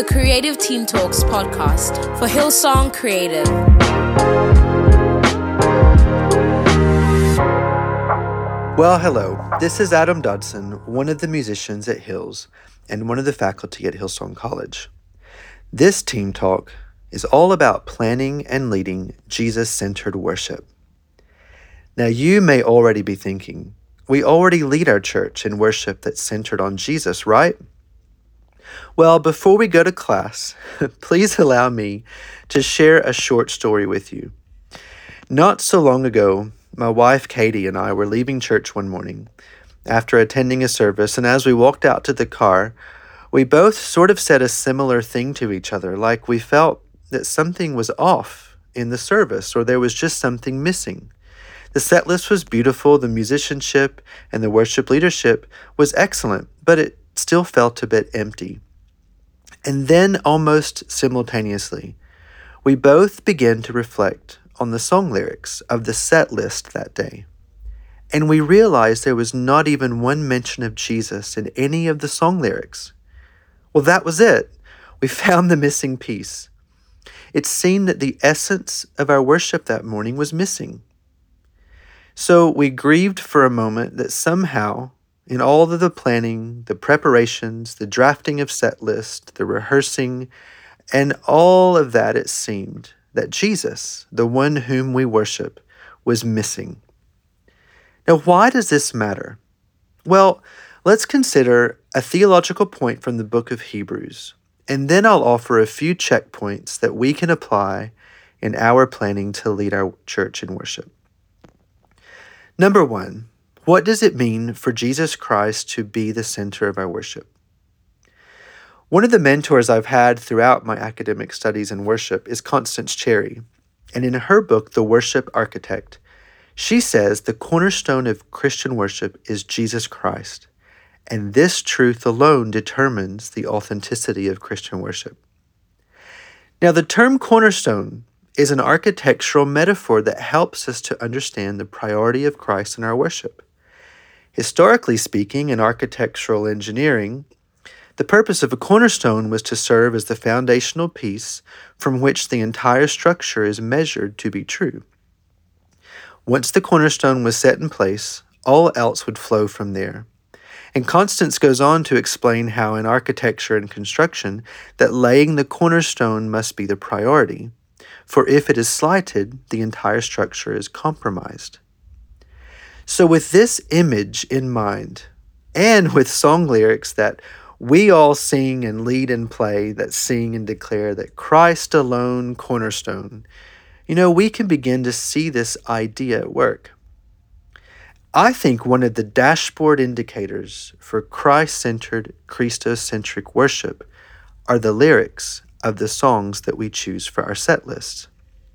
the Creative Teen Talks podcast for Hillsong Creative. Well, hello. This is Adam Dodson, one of the musicians at Hills and one of the faculty at Hillsong College. This Team Talk is all about planning and leading Jesus-centered worship. Now, you may already be thinking, we already lead our church in worship that's centered on Jesus, right? Well, before we go to class, please allow me to share a short story with you. Not so long ago, my wife Katie and I were leaving church one morning after attending a service, and as we walked out to the car, we both sort of said a similar thing to each other, like we felt that something was off in the service or there was just something missing. The set list was beautiful, the musicianship and the worship leadership was excellent, but it still felt a bit empty. And then, almost simultaneously, we both began to reflect on the song lyrics of the set list that day. And we realized there was not even one mention of Jesus in any of the song lyrics. Well, that was it. We found the missing piece. It seemed that the essence of our worship that morning was missing. So we grieved for a moment that somehow, in all of the planning, the preparations, the drafting of set list, the rehearsing, and all of that, it seemed that Jesus, the one whom we worship, was missing. Now, why does this matter? Well, let's consider a theological point from the book of Hebrews, and then I'll offer a few checkpoints that we can apply in our planning to lead our church in worship. Number one, what does it mean for Jesus Christ to be the center of our worship? One of the mentors I've had throughout my academic studies in worship is Constance Cherry, and in her book, The Worship Architect, she says the cornerstone of Christian worship is Jesus Christ, and this truth alone determines the authenticity of Christian worship. Now, the term cornerstone is an architectural metaphor that helps us to understand the priority of Christ in our worship. Historically speaking, in architectural engineering, the purpose of a cornerstone was to serve as the foundational piece from which the entire structure is measured to be true. Once the cornerstone was set in place, all else would flow from there. And Constance goes on to explain how in architecture and construction that laying the cornerstone must be the priority, for if it is slighted, the entire structure is compromised. So with this image in mind, and with song lyrics that we all sing and lead and play, that sing and declare that Christ alone cornerstone, we can begin to see this idea at work. I think one of the dashboard indicators for Christ-centered, Christos-centric worship are the lyrics of the songs that we choose for our set list.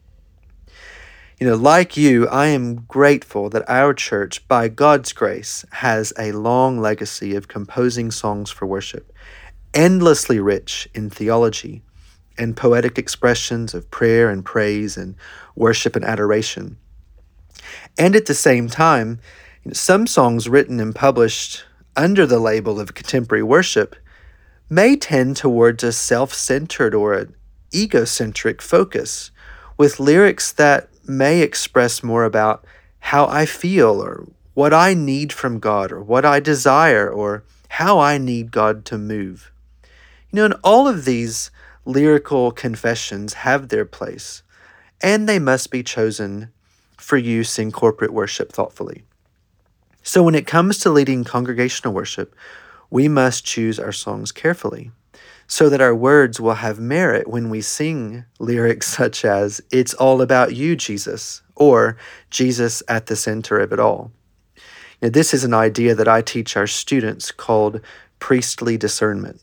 Like you, I am grateful that our church, by God's grace, has a long legacy of composing songs for worship, endlessly rich in theology and poetic expressions of prayer and praise and worship and adoration. And at the same time, some songs written and published under the label of contemporary worship may tend towards a self-centered or an egocentric focus, with lyrics that may express more about how I feel or what I need from God or what I desire or how I need God to move. And all of these lyrical confessions have their place, and they must be chosen for use in corporate worship thoughtfully. So when it comes to leading congregational worship, we must choose our songs carefully so that our words will have merit when we sing lyrics such as, "It's all about you, Jesus," or "Jesus at the center of it all." This is an idea that I teach our students called priestly discernment.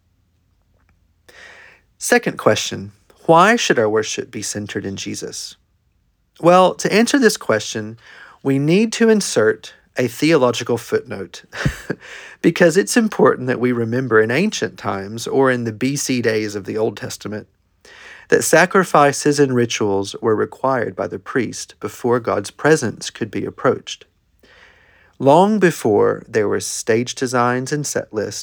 Second question, why should our worship be centered in Jesus? Well, to answer this question, we need to insert a theological footnote because it's important that we remember in ancient times or in the BC days of the Old Testament that sacrifices and rituals were required by the priest before God's presence could be approached. Long before there were stage designs and set lists,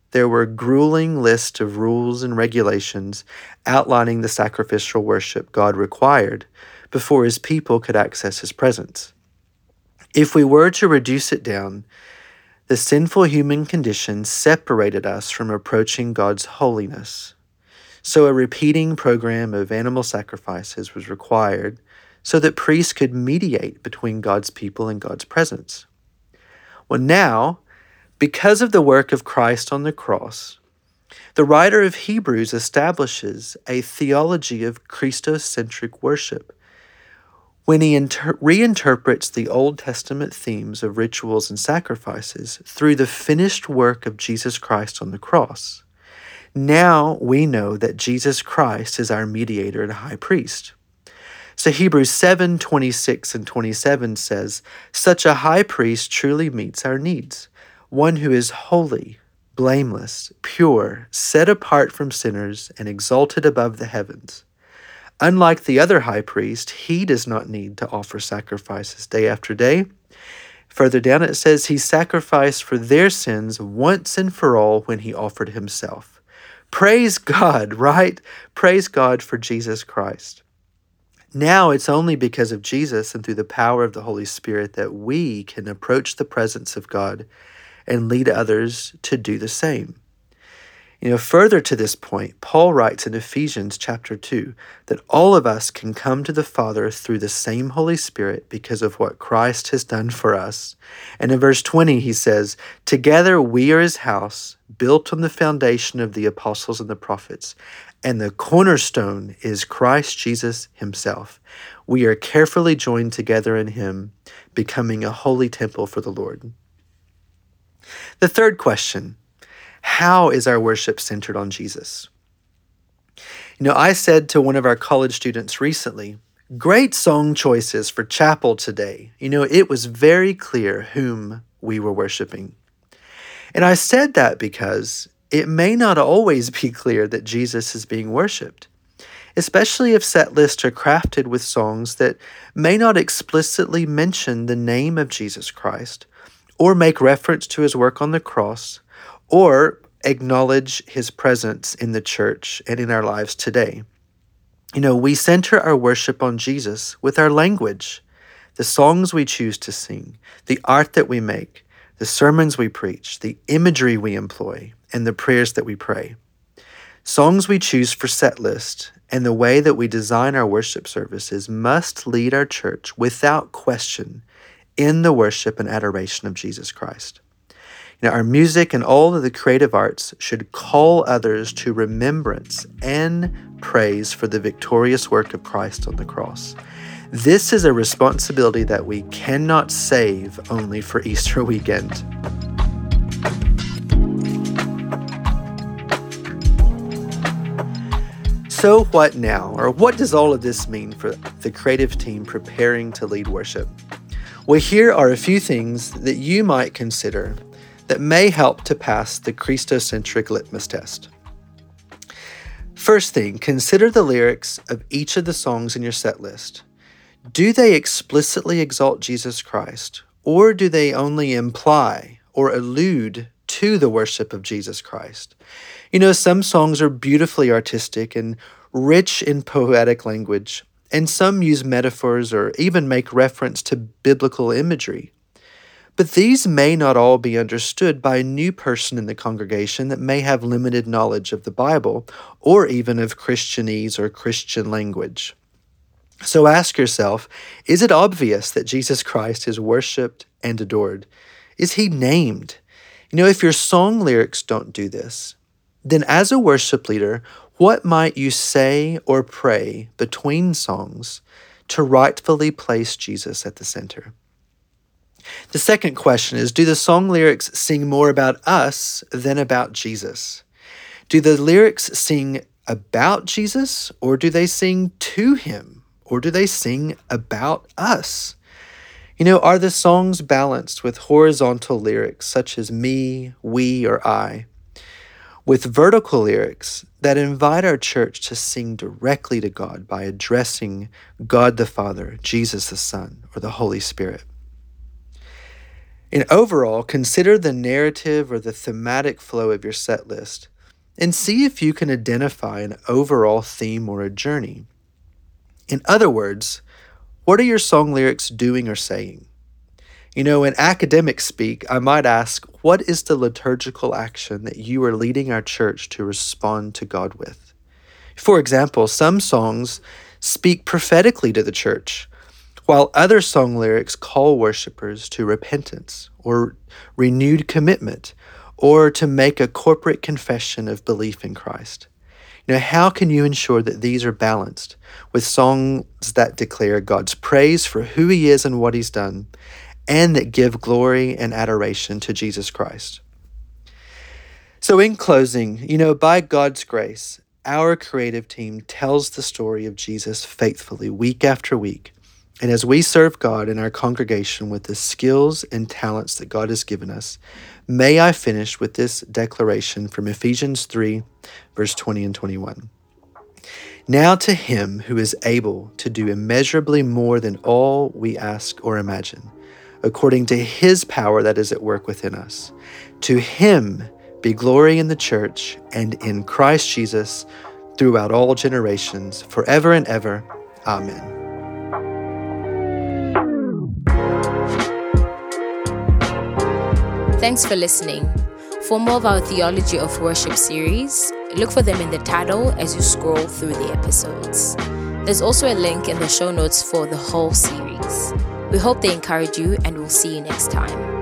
there were a grueling list of rules and regulations outlining the sacrificial worship God required before his people could access his presence. If we were to reduce it down, the sinful human condition separated us from approaching God's holiness. So a repeating program of animal sacrifices was required so that priests could mediate between God's people and God's presence. Well, now, because of the work of Christ on the cross, the writer of Hebrews establishes a theology of Christocentric worship when he reinterprets the Old Testament themes of rituals and sacrifices through the finished work of Jesus Christ on the cross. Now we know that Jesus Christ is our mediator and high priest. So Hebrews 7:26 and 27 says, "Such a high priest truly meets our needs, one who is holy, blameless, pure, set apart from sinners, and exalted above the heavens. Unlike the other high priest, he does not need to offer sacrifices day after day." Further down it says, "He sacrificed for their sins once and for all when he offered himself." Praise God, right? Praise God for Jesus Christ. Now it's only because of Jesus and through the power of the Holy Spirit that we can approach the presence of God and lead others to do the same. Further to this point, Paul writes in Ephesians chapter 2 that all of us can come to the Father through the same Holy Spirit because of what Christ has done for us. And in verse 20, he says, "Together we are his house, built on the foundation of the apostles and the prophets, and the cornerstone is Christ Jesus himself. We are carefully joined together in him, becoming a holy temple for the Lord." The third question: how is our worship centered on Jesus? I said to one of our college students recently, "Great song choices for chapel today." It was very clear whom we were worshiping. And I said that because it may not always be clear that Jesus is being worshiped, especially if set lists are crafted with songs that may not explicitly mention the name of Jesus Christ, or make reference to his work on the cross, or acknowledge his presence in the church and in our lives today. We center our worship on Jesus with our language, the songs we choose to sing, the art that we make, the sermons we preach, the imagery we employ, and the prayers that we pray. Songs we choose for set list and the way that we design our worship services must lead our church without question in the worship and adoration of Jesus Christ. Our music and all of the creative arts should call others to remembrance and praise for the victorious work of Christ on the cross. This is a responsibility that we cannot save only for Easter weekend. So what now? Or what does all of this mean for the creative team preparing to lead worship? Well, here are a few things that you might consider that may help to pass the Christocentric litmus test. First thing, consider the lyrics of each of the songs in your set list. Do they explicitly exalt Jesus Christ, or do they only imply or allude to the worship of Jesus Christ? Some songs are beautifully artistic and rich in poetic language, and some use metaphors or even make reference to biblical imagery. But these may not all be understood by a new person in the congregation that may have limited knowledge of the Bible or even of Christianese or Christian language. So ask yourself, is it obvious that Jesus Christ is worshipped and adored? Is he named? If your song lyrics don't do this, then as a worship leader, what might you say or pray between songs to rightfully place Jesus at the center? The second question is, do the song lyrics sing more about us than about Jesus? Do the lyrics sing about Jesus, or do they sing to him, or do they sing about us? Are the songs balanced with horizontal lyrics such as me, we, or I, with vertical lyrics that invite our church to sing directly to God by addressing God the Father, Jesus the Son, or the Holy Spirit? And overall, consider the narrative or the thematic flow of your set list and see if you can identify an overall theme or a journey. In other words, what are your song lyrics doing or saying? In academic speak, I might ask, what is the liturgical action that you are leading our church to respond to God with? For example, some songs speak prophetically to the church, while other song lyrics call worshipers to repentance or renewed commitment or to make a corporate confession of belief in Christ. How can you ensure that these are balanced with songs that declare God's praise for who He is and what He's done, and that give glory and adoration to Jesus Christ? So in closing, by God's grace, our creative team tells the story of Jesus faithfully week after week. And as we serve God in our congregation with the skills and talents that God has given us, may I finish with this declaration from Ephesians 3, verse 20 and 21. Now to Him who is able to do immeasurably more than all we ask or imagine, according to His power that is at work within us. To Him be glory in the church and in Christ Jesus throughout all generations, forever and ever. Amen. Thanks for listening. For more of our Theology of Worship series, look for them in the title as you scroll through the episodes. There's also a link in the show notes for the whole series. We hope they encourage you, and we'll see you next time.